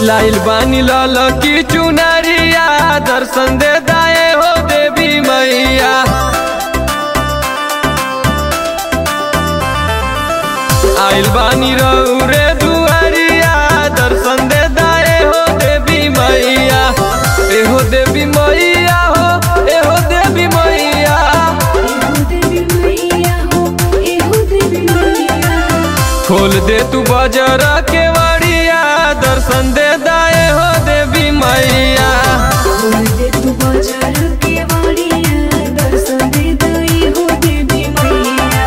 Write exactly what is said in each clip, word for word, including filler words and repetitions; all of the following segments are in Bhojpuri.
लाइल बानी लाल की चुनरिया दर्शन दे दाए हो देवी मैया। आइल बानी रउरे दुआरिया दर्शन दे दाए हो देवी मैया। एहो देवी मैया हो एहो देवी मैया, खोल दे तू बाजार के वाड़िया दर्शन दे दाए हो देवी मैया। खोल दे तू बाजार के वाड़िया दर्शन दे दाए हो देवी मैया।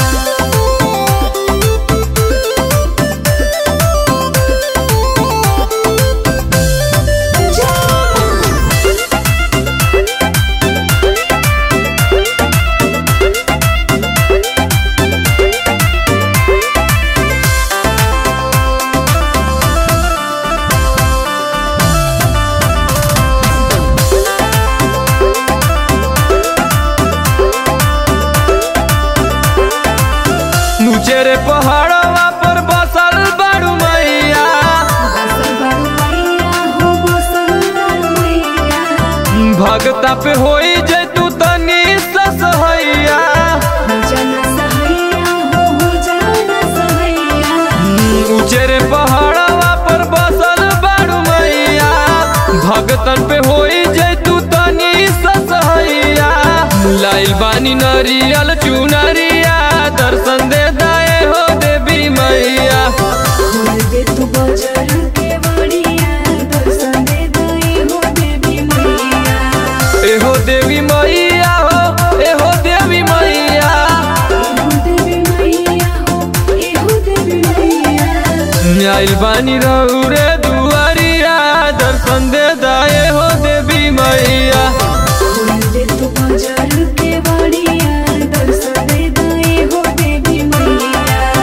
नुचेरे पहाड़वा पर बसल बारू मैया। बसल बारू मैया हो बसल बारू मैया। भगता पे होई जे तू तनी ससहैया। हो जाना सहैया हो हो जाना सहैया। नुचेरे पहाड़वा पर बसल बारू मैया। भगतन पे होई जे तू तनी ससहैया। लाइल बानी नरियल चुनरिया दर्शन दे दाए हो देवी मैया। खोल दे तू बाजार के वाड़िया दर्शन दे दाए हो देवी मैया। एहो देवी मैया हो एहो देवी मैया। एहो देवी मैया हो एहो देवी मैया। आइल बानी रउरे दुआरिया दर्शन दे दाए हो देवी मैया। खोल दे तू बाजार के वाड़िया दर्शन दे दाए हो देवी मैया।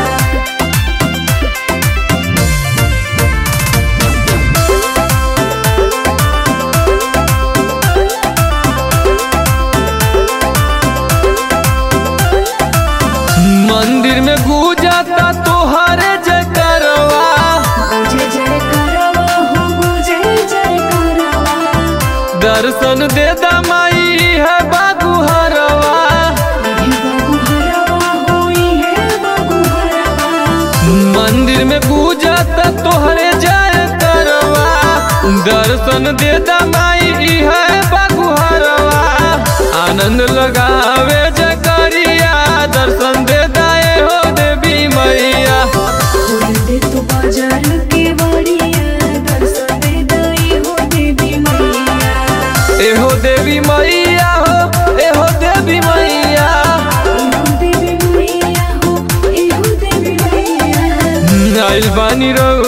मंदिर में गूंजाता तोहरे जयकारवा। जय जय करवा हो गो जय जय करवा। दर्शन दे दमाई है बागुहरवा। हे बाबू हरवा होई है बाबू हरवा। मंदिर में गूंजाता तोहरे जयकारवा। दर्शन दे दमाई है बागुहरवा। आनंद लगावे जकरिया दर्शन दे दाए हो देवी मैया। खोल दे तू बाजार के वाड़िया दर्शन दे दाए हो देवी मैया। एहो देवी मैया हो एहो देवी मैया। एहो देवी मैया हो एहो देवी मैया। आइल बानी रउ